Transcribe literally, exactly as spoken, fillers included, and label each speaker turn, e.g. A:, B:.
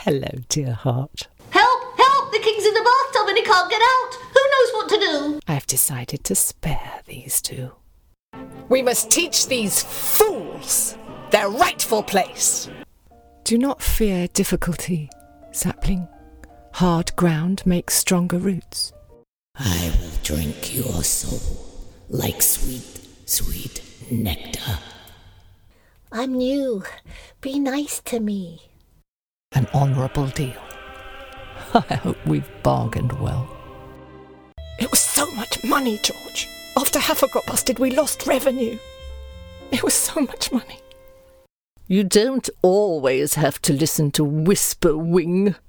A: Hello, dear heart.
B: Help! Help! The king's in the bathtub and he can't get out! Who knows what to do?
A: I've decided to spare these two.
C: We must teach these fools their rightful place.
A: Do not fear difficulty, sapling. Hard ground makes stronger roots.
D: I will drink your soul like sweet, sweet nectar.
B: I'm new. Be nice to me.
A: An honourable deal. I hope we've bargained well.
C: It was so much money, George. After Heifer got busted, we lost revenue. It was so much money.
A: You don't always have to listen to Whisper Wing.